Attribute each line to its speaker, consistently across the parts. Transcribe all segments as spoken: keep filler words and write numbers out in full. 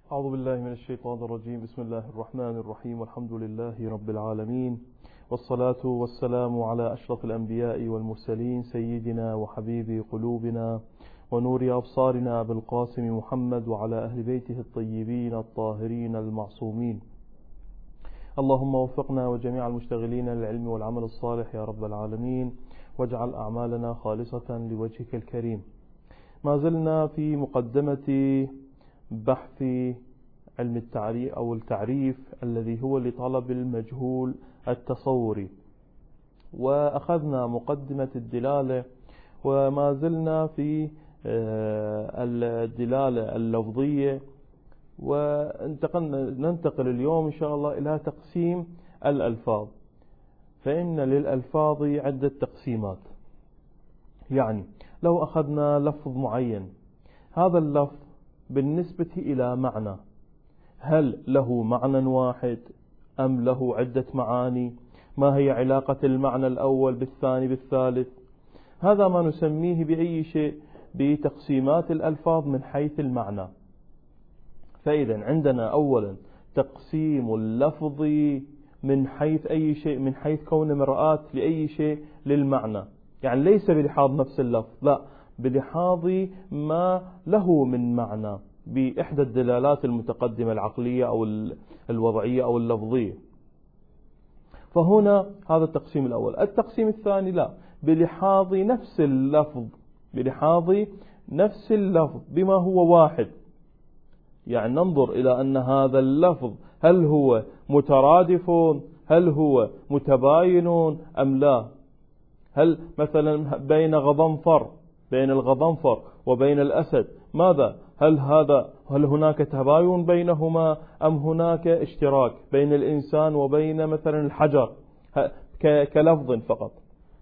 Speaker 1: أعوذ بالله من الشيطان الرجيم. بسم الله الرحمن الرحيم، والحمد لله رب العالمين، والصلاة والسلام على أشرف الأنبياء والمرسلين، سيدنا وحبيب قلوبنا ونور أبصارنا أبي القاسم محمد وعلى أهل بيته الطيبين الطاهرين المعصومين. اللهم وفقنا وجميع المشتغلين للعلم والعمل الصالح يا رب العالمين، واجعل أعمالنا خالصة لوجهك الكريم. ما زلنا في مقدمة بحث علم التعريف أو التعريف الذي هو لطلب المجهول التصوري، وأخذنا مقدمة الدلالة، وما زلنا في الدلالة اللفظية، وننتقل اليوم إن شاء الله إلى تقسيم الألفاظ. فإن للألفاظ عدة تقسيمات. يعني لو أخذنا لفظ معين، هذا اللفظ بالنسبة إلى معنى، هل له معنى واحد أم له عدة معاني؟ ما هي علاقة المعنى الأول بالثاني بالثالث؟ هذا ما نسميه بأي شيء بتقسيمات الألفاظ من حيث المعنى. فإذا عندنا أولا تقسيم اللفظ من حيث أي شيء، من حيث كون مرآة لأي شيء للمعنى، يعني ليس بلحاظ نفس اللفظ، لا، بلحاظ ما له من معنى بإحدى الدلالات المتقدمة العقلية أو الوضعية أو اللفظية. فهنا هذا التقسيم الأول. التقسيم الثاني لا، بلحاظ نفس اللفظ، بلحاظ نفس اللفظ بما هو واحد. يعني ننظر إلى أن هذا اللفظ هل هو مترادف، هل هو متباين أم لا. هل مثلا بين غضنفر بين الغضنفر وبين الأسد ماذا؟ هل هذا هل هناك تباين بينهما أم هناك اشتراك بين الإنسان وبين مثلا الحجر كلفظ فقط؟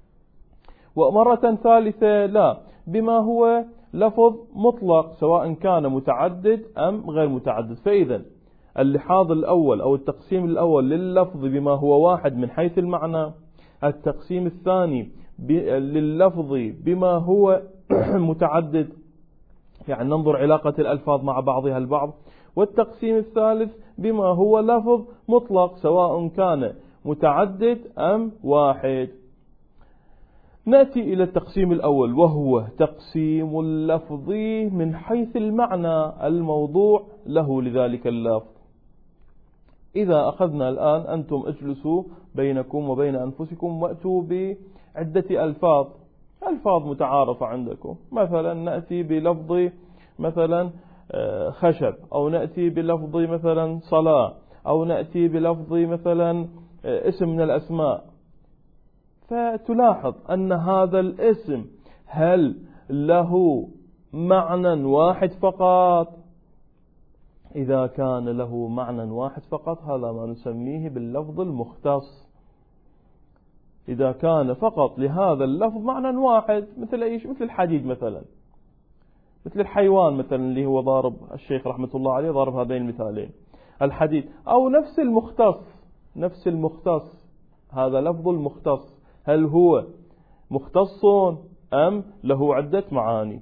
Speaker 1: ومرة ثالثة لا، بما هو لفظ مطلق سواء كان متعدد أم غير متعدد. فإذا اللحاظ الأول أو التقسيم الأول لللفظ بما هو واحد من حيث المعنى، التقسيم الثاني لللفظ بما هو متعدد، يعني ننظر علاقة الألفاظ مع بعضها البعض، والتقسيم الثالث بما هو لفظ مطلق سواء كان متعدد أم واحد. نأتي إلى التقسيم الأول، وهو تقسيم اللفظ من حيث المعنى الموضوع له لذلك اللفظ. إذا أخذنا الآن، أنتم اجلسوا بينكم وبين أنفسكم وأتوا بعدة ألفاظ ألفاظ متعارفة عندكم. مثلا نأتي بلفظ مثلا خشب، أو نأتي بلفظ مثلا صلاة، أو نأتي بلفظ مثلا اسم من الأسماء. فتلاحظ أن هذا الاسم هل له معنى واحد فقط؟ إذا كان له معنى واحد فقط هذا ما نسميه باللفظ المختص. إذا كان فقط لهذا اللفظ معنى واحد، مثل أيش؟ مثل الحديد مثلا، مثل الحيوان مثلا اللي هو ضارب الشيخ رحمة الله عليه ضارب هذين المثالين، الحديد. أو نفس المختص، نفس المختص، هذا لفظ المختص، هل هو مختص أم له عدة معاني؟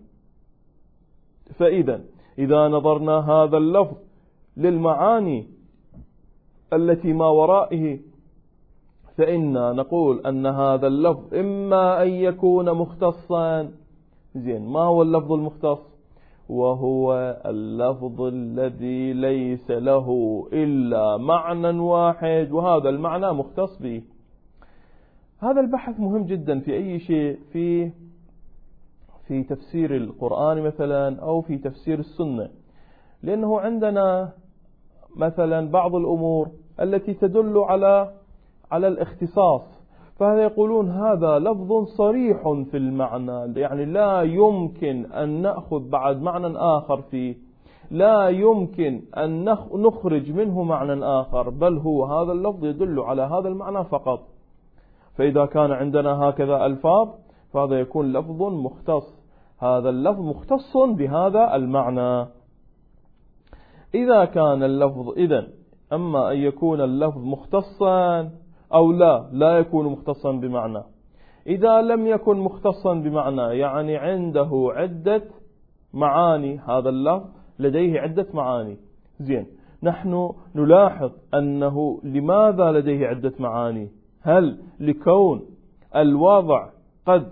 Speaker 1: فإذا إذا نظرنا هذا اللفظ للمعاني التي ما ورائه، فإنا نقول أن هذا اللفظ إما أن يكون مختصا. زين، ما هو اللفظ المختص؟ وهو اللفظ الذي ليس له إلا معنى واحد، وهذا المعنى مختص به. هذا البحث مهم جدا في أي شيء، في في تفسير القرآن مثلا أو في تفسير السنة، لأنه عندنا مثلا بعض الأمور التي تدل على على الاختصاص، فهذا يقولون هذا لفظ صريح في المعنى، يعني لا يمكن أن نأخذ بعد معنى آخر فيه، لا يمكن أن نخرج منه معنى آخر، بل هو هذا اللفظ يدل على هذا المعنى فقط. فإذا كان عندنا هكذا ألفاظ فهذا يكون لفظ مختص، هذا اللفظ مختص بهذا المعنى. إذا كان اللفظ إذن أما أن يكون اللفظ مختصا أو لا لا يكون مختصا بمعنى. إذا لم يكن مختصا بمعنى يعني عنده عدة معاني، هذا اللفظ لديه عدة معاني، زين، نحن نلاحظ أنه لماذا لديه عدة معاني؟ هل لكون الوضع قد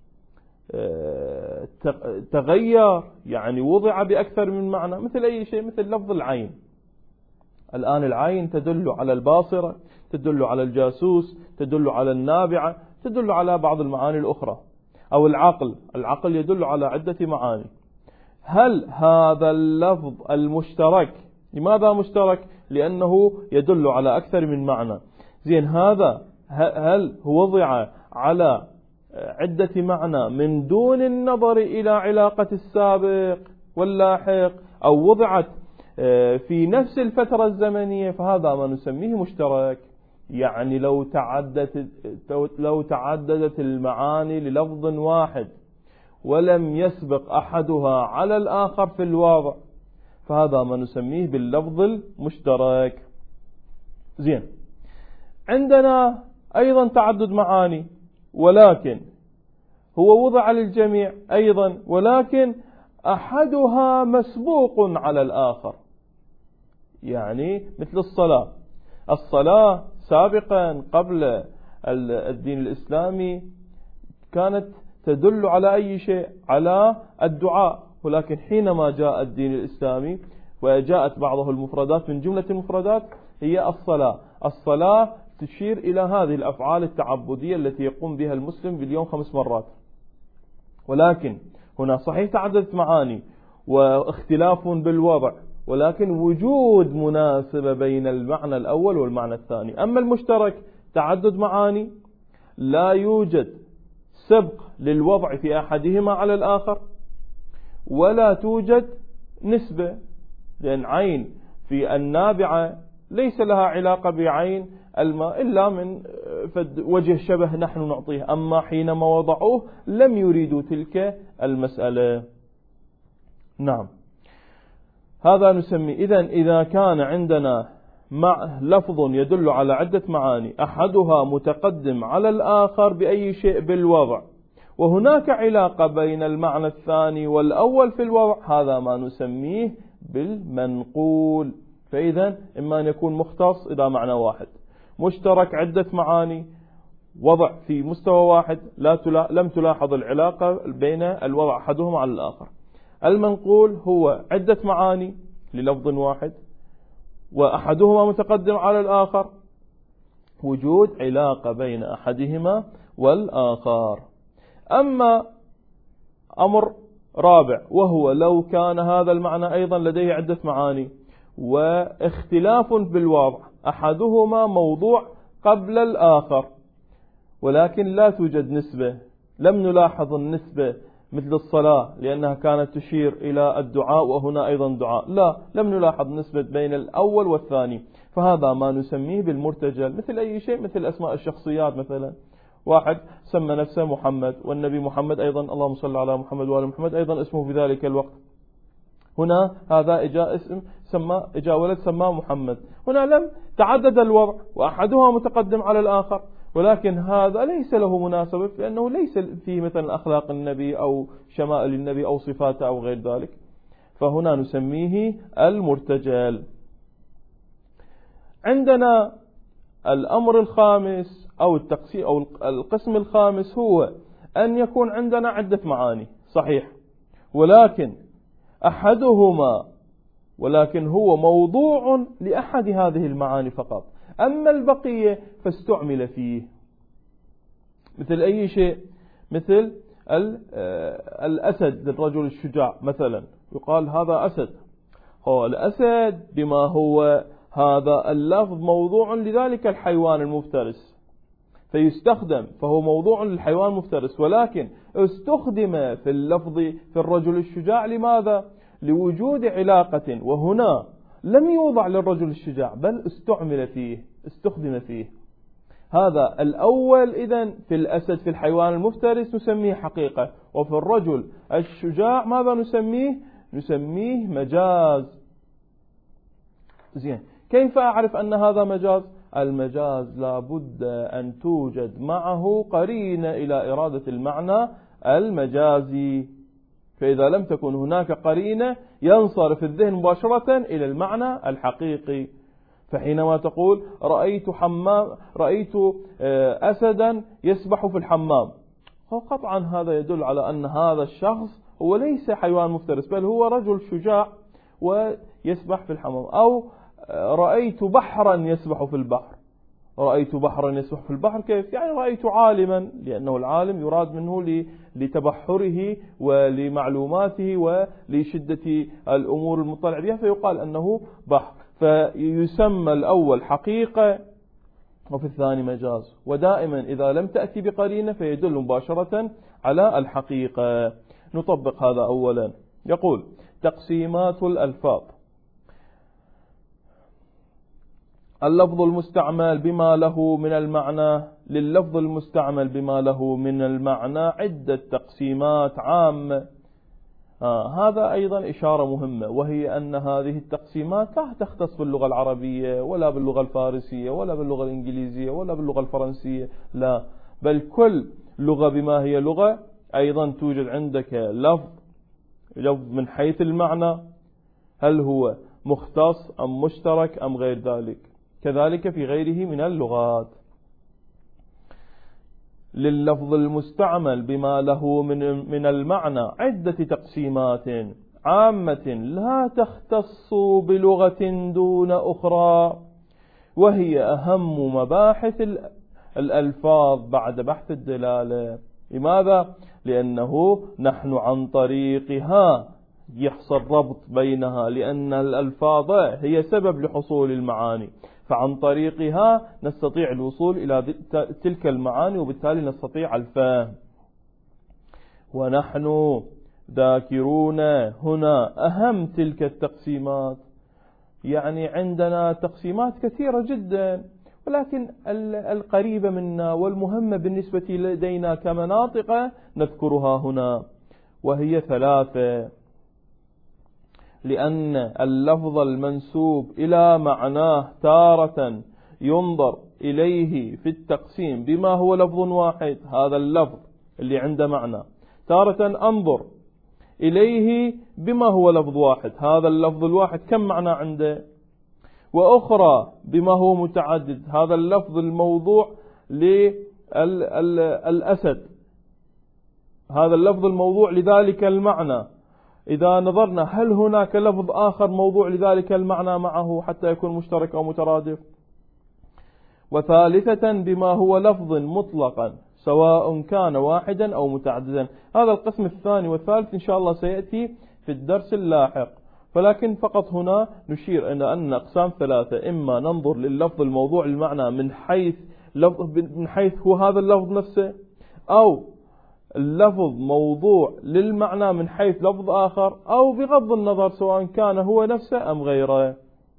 Speaker 1: تغير، يعني وضع بأكثر من معنى، مثل أي شيء، مثل لفظ العين. الآن العين تدل على الباصرة، تدل على الجاسوس، تدل على النابعة، تدل على بعض المعاني الأخرى. أو العقل، العقل يدل على عدة معاني. هل هذا اللفظ المشترك، لماذا مشترك؟ لأنه يدل على أكثر من معنى. زين، هذا هل هو وضع على عدة معنى من دون النظر إلى علاقة السابق واللاحق، أو وضعت في نفس الفترة الزمنية، فهذا ما نسميه مشترك. يعني لو تعددت لو تعددت المعاني للفظ واحد ولم يسبق أحدها على الآخر في الوضع، فهذا ما نسميه باللفظ المشترك. زين، عندنا أيضا تعدد معاني، ولكن هو وضع للجميع أيضا، ولكن أحدها مسبوق على الآخر. يعني مثل الصلاة، الصلاة سابقا قبل الدين الإسلامي كانت تدل على أي شيء؟ على الدعاء، ولكن حينما جاء الدين الإسلامي وجاءت بعضه المفردات، من جملة المفردات هي الصلاة. الصلاة تشير إلى هذه الأفعال التعبدية التي يقوم بها المسلم باليوم خمس مرات. ولكن هنا صحيح تعددت معاني واختلاف بالوضع، ولكن وجود مناسبة بين المعنى الأول والمعنى الثاني. أما المشترك تعدد معاني، لا يوجد سبق للوضع في أحدهما على الآخر، ولا توجد نسبة، لأن عين في النابعة ليس لها علاقة بعين الماء إلا من وجه شبه نحن نعطيه، أما حينما وضعوه لم يريدوا تلك المسألة. نعم، هذا نسمي. إذن إذا كان عندنا مع لفظ يدل على عدة معاني، أحدها متقدم على الآخر بأي شيء بالوضع، وهناك علاقة بين المعنى الثاني والأول في الوضع، هذا ما نسميه بالمنقول. فإذا إما أن يكون مختص إذا معنى واحد، مشترك عدة معاني، وضع في مستوى واحد، لا تلا لم تلاحظ العلاقة بين الوضع أحدهما على الآخر. المنقول هو عدة معاني للفظ واحد، وأحدهما متقدم على الآخر، وجود علاقة بين أحدهما والآخر. أما أمر رابع، وهو لو كان هذا المعنى أيضا لديه عدة معاني واختلاف بالوضع، أحدهما موضوع قبل الآخر، ولكن لا توجد نسبة، لم نلاحظ النسبة مثل الصلاة لأنها كانت تشير إلى الدعاء، وهنا أيضا دعاء، لا لم نلاحظ نسبة بين الأول والثاني، فهذا ما نسميه بالمرتجل. مثل أي شيء، مثل أسماء الشخصيات، مثلا واحد سمى نفسه محمد، والنبي محمد أيضا اللهم صل على محمد وآل محمد أيضا اسمه في ذلك الوقت. هنا هذا إجاء اسم سمى إجاء ولد سماه محمد، هنا لم تعدد الوضع وأحدها متقدم على الآخر، ولكن هذا ليس له مناسبة، لأنه ليس فيه مثلا أخلاق النبي أو شمائل النبي أو صفاته أو غير ذلك، فهنا نسميه المرتجل. عندنا الأمر الخامس أو التقسيم أو القسم الخامس، هو أن يكون عندنا عدة معاني صحيح، ولكن أحدهما ولكن هو موضوع لأحد هذه المعاني فقط، أما البقية فاستعمل فيه. مثل أي شيء، مثل الأسد للرجل الشجاع مثلا، يقال هذا أسد، هو الأسد بما هو هذا اللفظ موضوع لذلك الحيوان المفترس، فيستخدم، فهو موضوع للحيوان المفترس، ولكن استخدم في اللفظ في الرجل الشجاع. لماذا؟ لوجود علاقة، وهنا لم يوضع للرجل الشجاع بل استعمل فيه، استخدم فيه. هذا الأول إذن في الأسد في الحيوان المفترس نسميه حقيقة، وفي الرجل الشجاع ماذا نسميه؟ نسميه مجاز. زين، كيف أعرف أن هذا مجاز؟ المجاز لابد أن توجد معه قرينة إلى إرادة المعنى المجازي. فإذا لم تكن هناك قرينة ينصرف الذهن مباشرة إلى المعنى الحقيقي. فحينما تقول رأيت حمام رأيت أسدا يسبح في الحمام، قطعا هذا يدل على أن هذا الشخص هو ليس حيوان مفترس، بل هو رجل شجاع ويسبح في الحمام. أو رأيت بحرا يسبح في البحر، رأيت بحرا يسبح في البحر كيف؟ يعني رأيت عالما، لأنه العالم يراد منه لتبحره ولمعلوماته ولشدة الأمور المطلع بها، فيقال أنه بحر. فيسمى الأول حقيقة وفي الثاني مجاز. ودائما إذا لم تأتي بقرينة فيدل مباشرة على الحقيقة. نطبق هذا أولا. يقول تقسيمات الألفاظ: اللفظ المستعمل بما له من المعنى. لللفظ المستعمل بما له من المعنى عدة تقسيمات عامة. آه هذا أيضا إشارة مهمة، وهي أن هذه التقسيمات لا تختص باللغة العربية ولا باللغة الفارسية ولا باللغة الإنجليزية ولا باللغة الفرنسية، لا، بل كل لغة بما هي لغة أيضا توجد عندك لفظ لفظ من حيث المعنى، هل هو مختص أم مشترك أم غير ذلك. كذلك في غيره من اللغات. لللفظ المستعمل بما له من من المعنى عدة تقسيمات عامة لا تختص بلغة دون أخرى، وهي أهم مباحث الألفاظ بعد بحث الدلالة. لماذا؟ لأنه نحن عن طريقها يحصل ربط بينها، لأن الألفاظ هي سبب لحصول المعاني، فعن طريقها نستطيع الوصول إلى تلك المعاني وبالتالي نستطيع الفهم. ونحن ذاكرون هنا أهم تلك التقسيمات. يعني عندنا تقسيمات كثيرة جدا، ولكن القريبة منا والمهمة بالنسبة لدينا كمناطق نذكرها هنا، وهي ثلاثة. لأن اللفظ المنسوب إلى معناه تارة ينظر إليه في التقسيم بما هو لفظ واحد، هذا اللفظ اللي عنده معنى، تارة أنظر إليه بما هو لفظ واحد، هذا اللفظ الواحد كم معنى عنده، وأخرى بما هو متعدد، هذا اللفظ الموضوع للأسد، هذا اللفظ الموضوع لذلك المعنى. إذا نظرنا هل هناك لفظ آخر موضوع لذلك المعنى معه حتى يكون مشترك أو مترادف. وثالثة بما هو لفظ مطلقا سواء كان واحدا أو متعددا. هذا القسم الثاني والثالث إن شاء الله سيأتي في الدرس اللاحق، فلكن فقط هنا نشير إلى أن أقسام ثلاثة: إما ننظر لللفظ الموضوع المعنى من حيث لفظ من حيث هو هذا اللفظ نفسه، أو اللفظ موضوع للمعنى من حيث لفظ آخر، أو بغض النظر سواء كان هو نفسه أم غيره.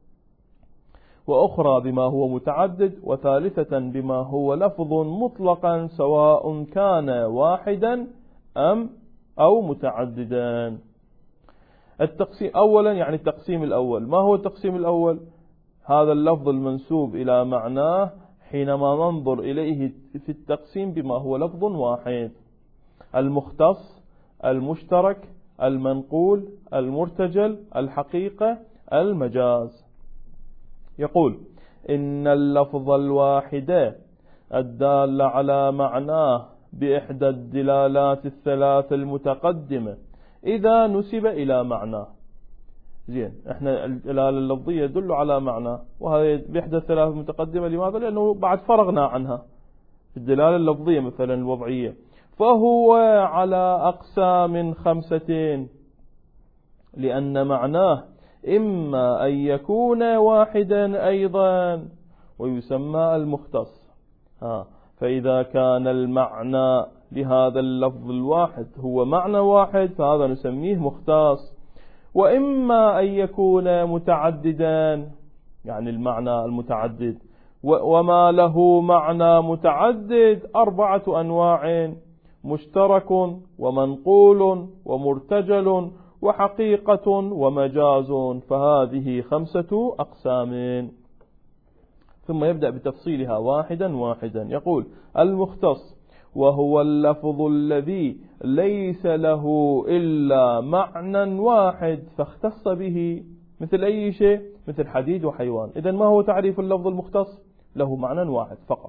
Speaker 1: وأخرى بما هو متعدد، وثالثة بما هو لفظ مطلقا سواء كان واحدا أم أو متعددا. التقسيم أولا، يعني التقسيم الأول، ما هو التقسيم الأول؟ هذا اللفظ المنسوب إلى معناه حينما ننظر إليه في التقسيم بما هو لفظ واحد: المختص، المشترك، المنقول، المرتجل، الحقيقة، المجاز. يقول: إن اللفظ الواحد الدال على معناه بإحدى الدلالات الثلاث المتقدمة إذا نسب إلى معناه. زين، احنا الدلالة اللفظية يدل على معناه، وهذا بإحدى الثلاث المتقدمة. لماذا؟ لأنه بعد فرغنا عنها في الدلالة اللفظية مثلا الوضعية. فهو على أقسام خمسة، لأن معناه إما أن يكون واحدا أيضا ويسمى المختص. ها فإذا كان المعنى لهذا اللفظ الواحد هو معنى واحد فهذا نسميه مختص. وإما أن يكون متعددا، يعني المعنى المتعدد، وما له معنى متعدد أربعة أنواع: مشترك ومنقول ومرتجل وحقيقة ومجاز، فهذه خمسة أقسام. ثم يبدأ بتفصيلها واحدا واحدا. يقول: المختص وهو اللفظ الذي ليس له إلا معنى واحد فاختص به، مثل أي شيء، مثل حديد وحيوان. إذن ما هو تعريف اللفظ المختص؟ له معنى واحد فقط.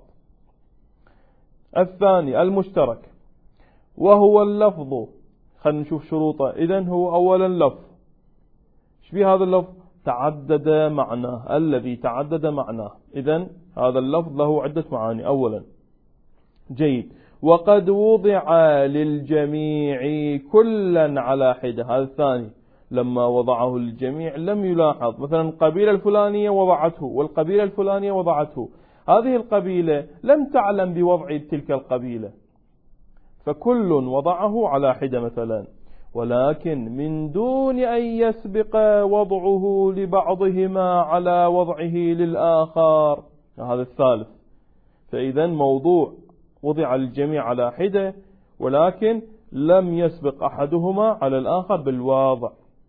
Speaker 1: الثاني المشترك، وهو اللفظ، خلينا نشوف شروطه. إذن هو أولا لفظ، ايش في هذا اللفظ؟ تعدد معناه، الذي تعدد معناه. إذن هذا اللفظ له عدة معاني. أولا جيد، وقد وضع للجميع كلا على حدة. هذا الثاني، لما وضعه للجميع لم يلاحظ مثلا القبيلة الفلانية وضعته والقبيلة الفلانية وضعته، هذه القبيلة لم تعلم بوضع تلك القبيلة، فكل وضعه على حدة مثلا، ولكن من دون أن يسبق وضعه لبعضهما على وضعه للآخر. هذا الثالث. فإذا موضوع وضع الجميع على حدة، ولكن لم يسبق أحدهما على الآخر بالوضع.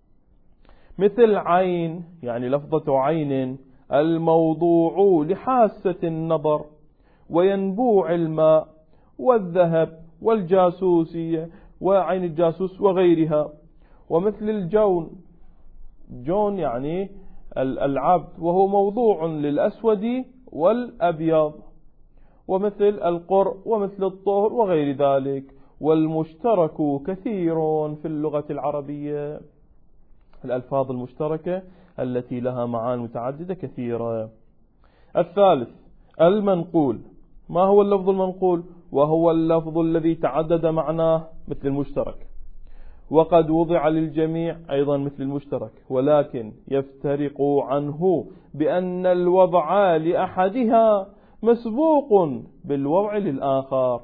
Speaker 1: مثل عين، يعني لفظة عين، الموضوع لحاسة النظر وينبوع الماء والذهب والجاسوسية وعين الجاسوس وغيرها. ومثل الجون، جون يعني العبد، وهو موضوع للأسود والأبيض. ومثل القر ومثل الطهر وغير ذلك. والمشترك كثير في اللغة العربية، الألفاظ المشتركة التي لها معاني متعددة كثيرة. الثالث المنقول. ما هو اللفظ المنقول؟ وهو اللفظ الذي تعدد معناه مثل المشترك، وقد وضع للجميع أيضا مثل المشترك، ولكن يفترق عنه بأن الوضع لأحدها مسبوق بالوضع للآخر.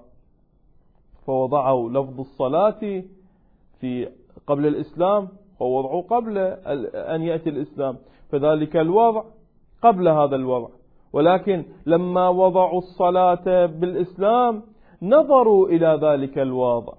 Speaker 1: فوضعوا لفظ الصلاة في قبل الإسلام ووضعوا قبل أن يأتي الإسلام، فذلك الوضع قبل هذا الوضع. ولكن لما وضعوا الصلاة بالإسلام نظروا إلى ذلك الوضع.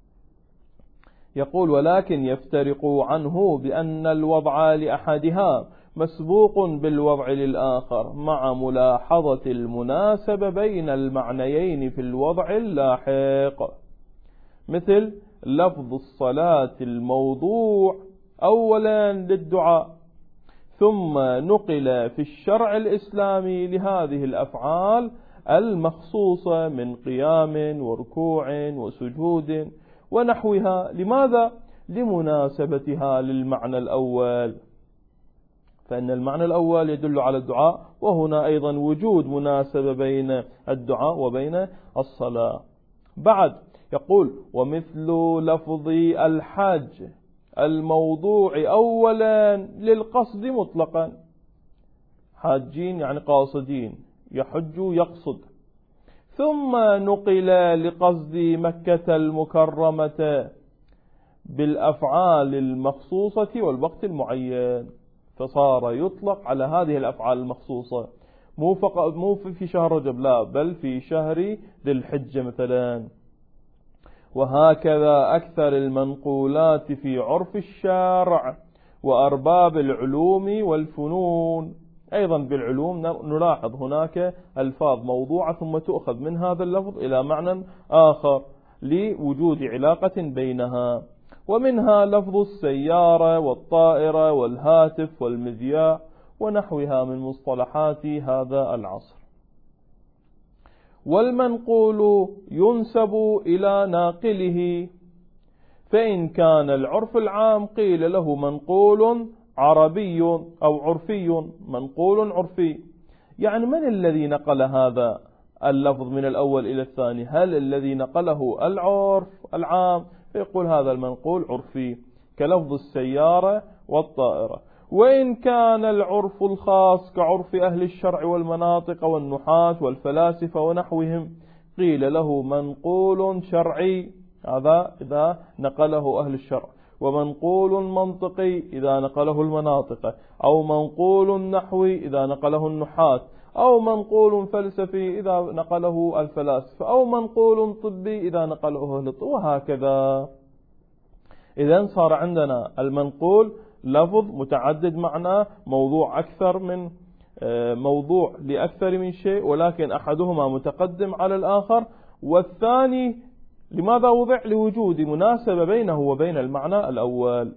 Speaker 1: يقول ولكن يفترق عنه بأن الوضع لأحدها مسبوق بالوضع للآخر مع ملاحظة المناسبة بين المعنيين في الوضع اللاحق. مثل لفظ الصلاة الموضوع أولا للدعاء، ثم نقل في الشرع الإسلامي لهذه الأفعال المخصوصة من قيام وركوع وسجود ونحوها. لماذا؟ لمناسبتها للمعنى الأول، فإن المعنى الأول يدل على الدعاء، وهنا أيضا وجود مناسبة بين الدعاء وبين الصلاة. بعد يقول ومثل لفظ الحج الموضوع أولا للقصد مطلقا، حاجين يعني قاصدين، يحج يقصد، ثم نقل لقصد مكة المكرمة بالأفعال المخصوصة والوقت المعين، فصار يطلق على هذه الأفعال المخصوصة، مو فقط مو في شهر رجب، لا، بل في شهر ذي الحجة مثلا. وهكذا أكثر المنقولات في عرف الشارع وأرباب العلوم والفنون. أيضا بالعلوم نلاحظ هناك ألفاظ موضوعة ثم تؤخذ من هذا اللفظ إلى معنى آخر لوجود علاقة بينها. ومنها لفظ السيارة والطائرة والهاتف والمذياع ونحوها من مصطلحات هذا العصر. والمنقول ينسب إلى ناقله، فإن كان العرف العام قيل له منقول عربي أو عرفي. منقول عرفي يعني من الذي نقل هذا اللفظ من الأول إلى الثاني؟ هل الذي نقله العرف العام؟ فيقول هذا المنقول عرفي، كلفظ السيارة والطائرة. وإن كان العرف الخاص كعرف أهل الشرع والمناطق والنحاة والفلاسفة ونحوهم قيل له منقول شرعي، هذا إذا نقله أهل الشرع، ومنقول منطقي إذا نقله المناطق، أو منقول نحوي إذا نقله النحاة، أو منقول فلسفي إذا نقله الفلاسفة، أو منقول طبي إذا نقله أهل الطب، وهكذا. إذن صار عندنا المنقول لفظ متعدد معناه، موضوع أكثر من موضوع لأكثر من شيء، ولكن أحدهما متقدم على الآخر، والثاني لماذا وضع؟ لوجود مناسبة بينه وبين المعنى الأول.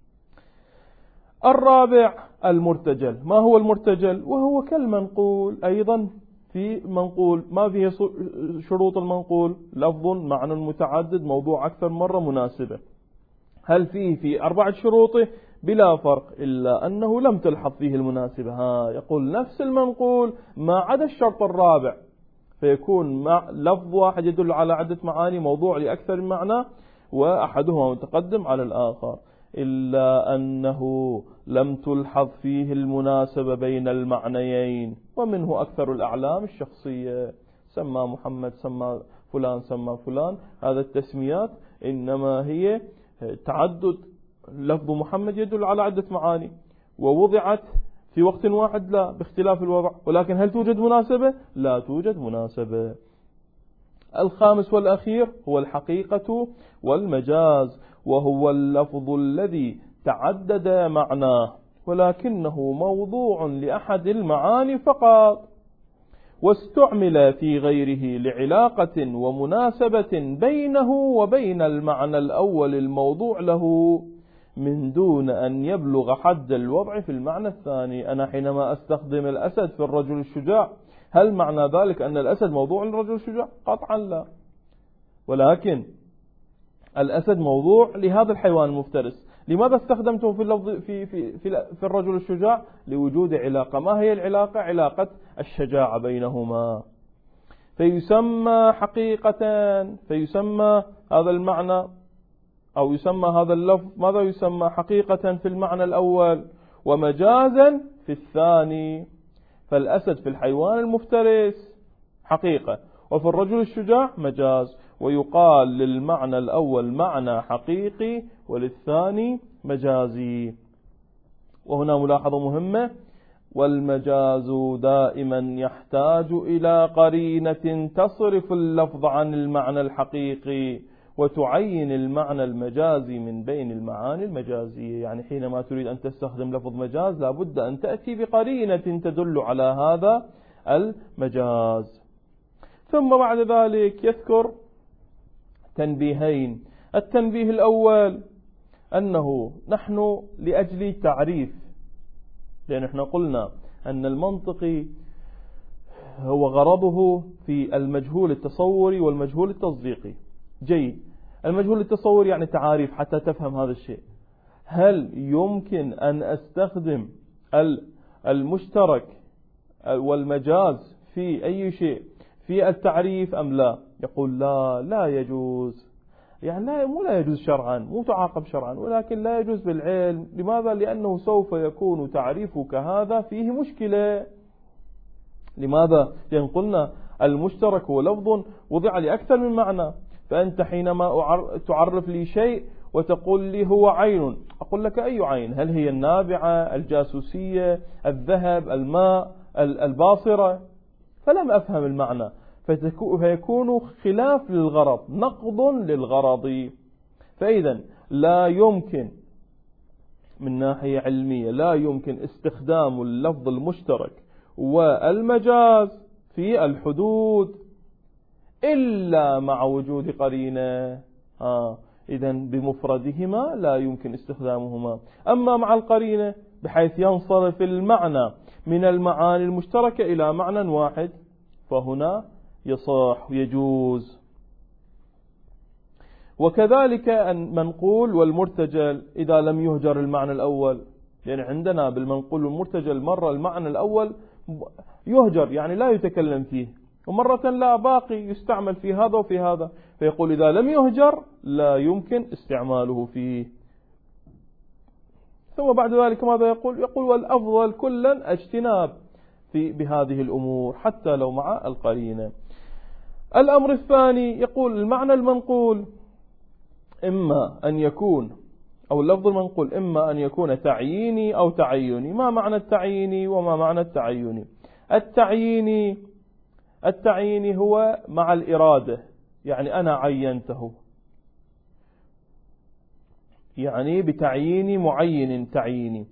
Speaker 1: الرابع المرتجل. ما هو المرتجل؟ وهو كالمنقول أيضا. في منقول ما فيه شروط المنقول؟ لفظ معنى متعدد موضوع أكثر مرة مناسبة. هل فيه في أربعة شروطه؟ بلا فرق، إلا أنه لم تلحظ فيه المناسبة. ها يقول نفس المنقول ما عدا الشرط الرابع، فيكون مع لفظ واحد يدل على عدة معاني موضوع لأكثر من معنى وأحدهما متقدم على الآخر، إلا أنه لم تلحظ فيه المناسبة بين المعنيين. ومنه أكثر الأعلام الشخصية، سمى محمد، سمى فلان، سمى فلان. هذا التسميات إنما هي تعدد. لفظ محمد يدل على عدة معاني ووضعت في وقت واحد لا، باختلاف الوضع. ولكن هل توجد مناسبة؟ لا توجد مناسبة. الخامس والأخير هو الحقيقة والمجاز، وهو اللفظ الذي تعدد معناه ولكنه موضوع لأحد المعاني فقط، واستعمل في غيره لعلاقة ومناسبة بينه وبين المعنى الأول الموضوع له، من دون أن يبلغ حد الوضع في المعنى الثاني. أنا حينما أستخدم الأسد في الرجل الشجاع، هل معنى ذلك أن الأسد موضوع للرجل الشجاع؟ قطعا لا، ولكن الأسد موضوع لهذا الحيوان المفترس. لماذا استخدمته في اللفظ في في في, في الرجل الشجاع؟ لوجود علاقة. ما هي العلاقة؟ علاقة الشجاعة بينهما، فيسمى حقيقة، فيسمى هذا المعنى أو يسمى هذا اللفظ ماذا يسمى؟ حقيقة في المعنى الأول، ومجازا في الثاني. فالأسد في الحيوان المفترس حقيقة، وفي الرجل الشجاع مجاز. ويقال للمعنى الأول معنى حقيقي وللثاني مجازي. وهنا ملاحظة مهمة: والمجاز دائما يحتاج إلى قرينة تصرف اللفظ عن المعنى الحقيقي وتعين المعنى المجازي من بين المعاني المجازية. يعني حينما تريد أن تستخدم لفظ مجاز لابد أن تأتي بقرينة تدل على هذا المجاز. ثم بعد ذلك يذكر تنبيهين. التنبيه الأول أنه نحن لأجل تعريف، لأن احنا قلنا أن المنطقي هو غرضه في المجهول التصوري والمجهول التصديقي. جيد، المجهول التصوري يعني تعاريف حتى تفهم هذا الشيء. هل يمكن أن أستخدم المشترك والمجاز في أي شيء في التعريف أم لا؟ يقول لا، لا يجوز. يعني لا، مو لا يجوز شرعا، مو تعاقب شرعا، ولكن لا يجوز بالعلم. لماذا؟ لأنه سوف يكون تعريفك هذا فيه مشكلة. لماذا؟ لأن قلنا المشترك هو لفظ وضع لأكثر من معنى. فأنت حينما تعرف لي شيء وتقول لي هو عين، أقول لك أي عين؟ هل هي النابعة، الجاسوسية، الذهب، الماء، الباصرة؟ فلم أفهم المعنى، فيكون خلاف للغرض، نقض للغرض. فإذا لا يمكن من ناحية علمية لا يمكن استخدام اللفظ المشترك والمجاز في الحدود إلا مع وجود قرينة. آه إذا بمفردهما لا يمكن استخدامهما، أما مع القرينة بحيث ينصرف المعنى من المعاني المشتركة إلى معنى واحد فهنا يصح ويجوز. وكذلك المنقول والمرتجل إذا لم يهجر المعنى الأول، يعني عندنا بالمنقول والمرتجل مرة المعنى الأول يهجر يعني لا يتكلم فيه، ومرة لا، باقي يستعمل في هذا وفي هذا. فيقول إذا لم يهجر لا يمكن استعماله فيه. ثم بعد ذلك ماذا يقول؟ يقول والأفضل كلا اجتناب في بهذه الأمور حتى لو مع القرينة. الأمر الثاني يقول المعنى المنقول إما أن يكون، أو اللفظ المنقول إما أن يكون تعييني أو تعيني. ما معنى التعييني وما معنى التعيني؟ التعييني التعييني هو مع الإرادة، يعني أنا عينته، يعني بتعيين معين تعييني.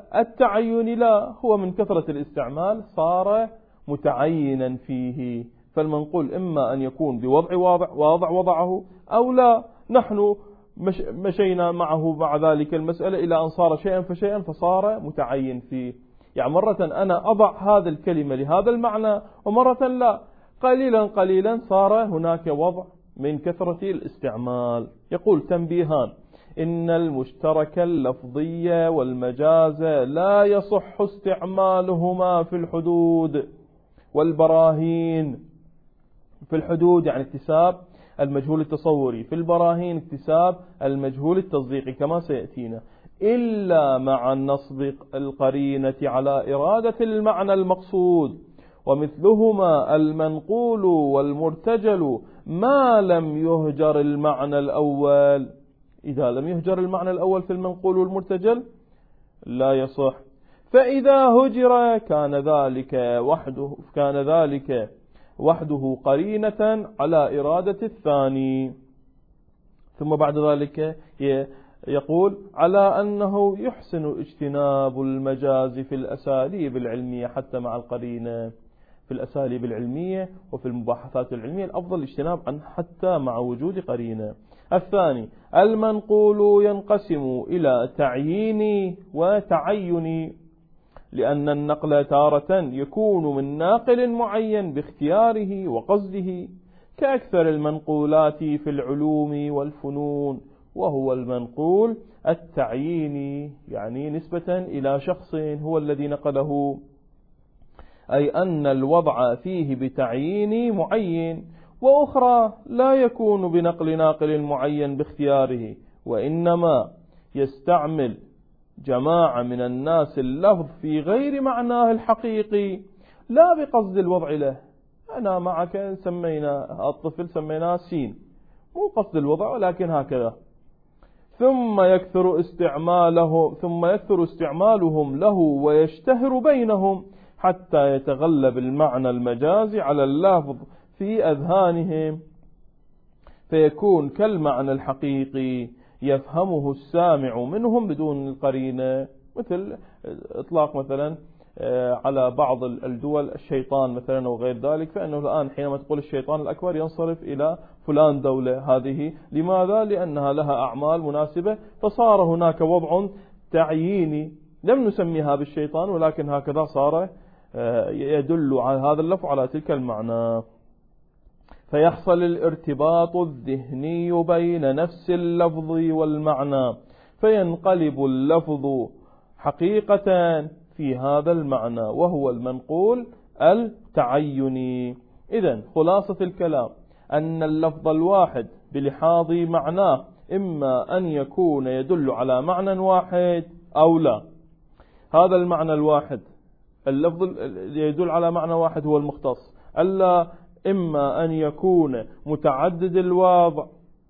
Speaker 1: والتعين لا، هو من كثرة الاستعمال صار متعينا فيه، فالمنقول إما أن يكون بوضع واضع, واضع وضعه أو لا. نحن مش مشينا معه مع ذلك المسألة إلى أن صار شيئا فشيئا فصار متعين فيه. يعني مرة أنا أضع هذا الكلمة لهذا المعنى ومرة لا، قليلا قليلا صار هناك وضع من كثرة الاستعمال. يقول تنبيهان: إن المشترك اللفظي والمجاز لا يصح استعمالهما في الحدود والبراهين. في الحدود يعني اكتساب المجهول التصوري، في البراهين اكتساب المجهول التصديقي كما سيأتينا، إلا مع النصب القرينة على إرادة المعنى المقصود، ومثلهما المنقول والمرتجل ما لم يهجر المعنى الأول. إذا لم يهجر المعنى الأول في المنقول والمرتجل لا يصح، فإذا هجر كان ذلك وحده كان ذلك وحده قرينة على إرادة الثاني. ثم بعد ذلك يقول: على أنه يحسن اجتناب المجاز في الأساليب العلمية حتى مع القرينة. في الأساليب العلمية وفي المباحثات العلمية الأفضل الاجتناب عن حتى مع وجود قرينة. الثاني: المنقول ينقسم إلى تعيين وتعين، لأن النقل تارة يكون من ناقل معين باختياره وقصده، كأكثر المنقولات في العلوم والفنون، وهو المنقول التعييني، يعني نسبة إلى شخص هو الذي نقله، أي أن الوضع فيه بتعيين معين. وأخرى لا يكون بنقل ناقل معين باختياره، وإنما يستعمل جماعة من الناس اللفظ في غير معناه الحقيقي لا بقصد الوضع له. أنا معك سمينا الطفل سميناه سين، مو قصد الوضع ولكن هكذا، ثم يكثر استعماله ثم يكثر استعمالهم له ويشتهر بينهم حتى يتغلب المعنى المجازي على اللفظ في أذهانهم، فيكون كالمعنى الحقيقي يفهمه السامع منهم بدون القرينة. مثل إطلاق مثلا على بعض الدول الشيطان مثلا وغير ذلك، فإنه الآن حينما تقول الشيطان الأكبر ينصرف إلى فلان دولة. هذه لماذا؟ لأنها لها أعمال مناسبة، فصار هناك وضع تعييني لم نسميها بالشيطان، ولكن هكذا صار يدل على هذا اللفظ على تلك المعنى، فيحصل الارتباط الذهني بين نفس اللفظ والمعنى، فينقلب اللفظ حقيقة في هذا المعنى، وهو المنقول التعيني. إذن خلاصة الكلام أن اللفظ الواحد بلحاظ معناه إما أن يكون يدل على معنى واحد أو لا. هذا المعنى الواحد، اللفظ يدل على معنى واحد هو المختص، ألا إما أن يكون متعدد الوضع،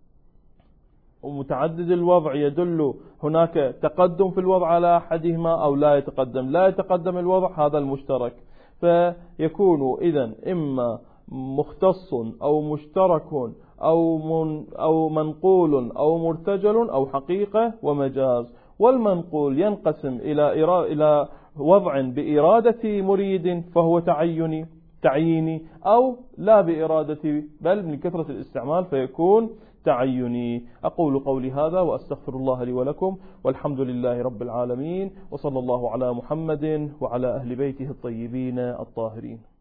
Speaker 1: ومتعدد الوضع يدل هناك تقدم في الوضع على أحدهما أو لا يتقدم لا يتقدم الوضع، هذا المشترك. فيكون إذن إما مختص أو مشترك أو من أو منقول أو مرتجل أو حقيقة ومجاز. والمنقول ينقسم إلى إلى وضع بإرادة مريد فهو تعيني تعييني، أو لا بإرادة بل من كثرة الاستعمال فيكون تعيني. أقول قولي هذا وأستغفر الله لي ولكم، والحمد لله رب العالمين، وصلى الله على محمد وعلى أهل بيته الطيبين الطاهرين.